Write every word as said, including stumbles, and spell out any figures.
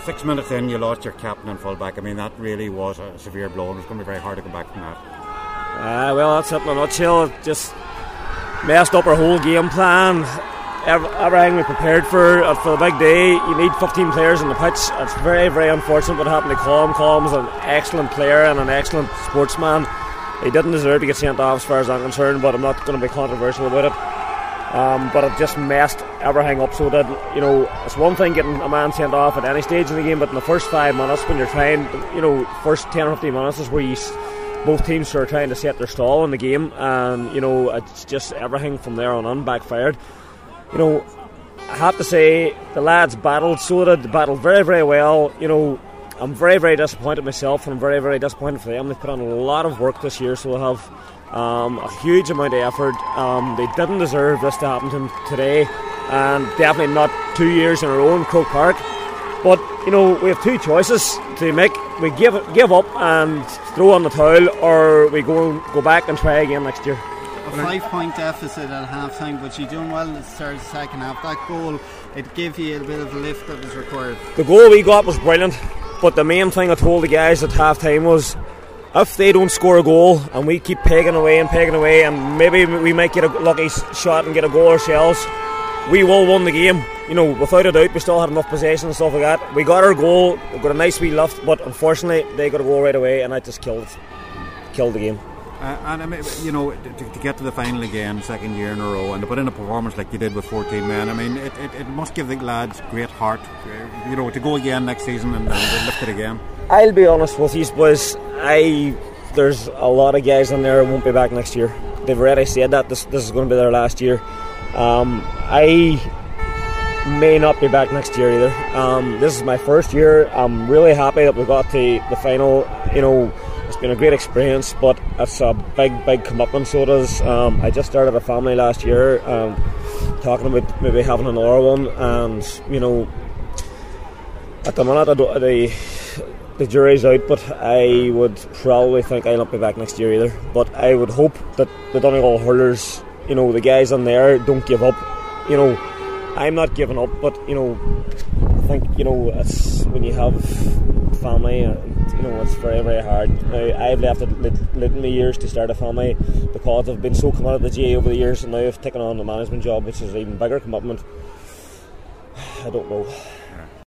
six minutes in, you lost your captain and full-back. I mean, that really was a severe blow, and it's going to be very hard to come back from that. Uh, well, that's it in a nutshell. Just messed up our whole game plan. Everything we prepared for uh, for the big day. You need fifteen players on the pitch. It's very, very unfortunate what happened to Colm. Colm's an excellent player and an excellent sportsman. He didn't deserve to get sent off as far as I'm concerned, but I'm not going to be controversial about it. Um, but it just messed everything up. So that, you know, it's one thing getting a man sent off at any stage in the game, but in the first five minutes when you're trying, you know, first ten or fifteen minutes is where you, both teams are trying to set their stall in the game, and you know, it's just everything from there on in backfired. You know, I have to say the lads battled, so did they battled very, very well. You know, I'm very, very disappointed myself, and I'm very, very disappointed for them. They've put on a lot of work this year, so they have um, a huge amount of effort. Um, they didn't deserve this to happen to them today, and definitely not two years in a row in Croke Park. But you know, we have two choices to make: we give give up and throw on the towel, or we go go back and try again next year. A five-point deficit at half-time, but you're doing well at the start of the second half. That goal, it gave you a bit of a lift that was required. The goal we got was brilliant, but the main thing I told the guys at half-time was, if they don't score a goal and we keep pegging away and pegging away, and maybe we might get a lucky shot and get a goal ourselves, we will win the game. You know, without a doubt, we still had enough possession and stuff like that. We got our goal, we got a nice wee lift, but unfortunately they got a goal right away, and that just killed killed the game. Uh, and I mean, you know, to, to get to the final again, second year in a row, and to put in a performance like you did with fourteen men, I mean, it, it, it must give the lads great heart, uh, you know, to go again next season and, and lift it again. I'll be honest with you, boys. I there's a lot of guys in there who won't be back next year. They've already said that this this is going to be their last year. Um, I may not be back next year either. Um, this is my first year. I'm really happy that we got to the final. You know, it's been a great experience, but it's a big, big commitment. So it is. Um, I just started a family last year, um, talking about maybe having another one, and you know, at the minute I don't, the the jury's out, but I would probably think I'll not be back next year either. But I would hope that the Donegal hurlers, you know, the guys in there don't give up. You know, I'm not giving up, but you know, I think, you know, it's when you have family, and you know, it's very, very hard. Now, I've left it literally years to start a family because I've been so committed to the G A A over the years, and now I've taken on the management job, which is an even bigger commitment. I don't know.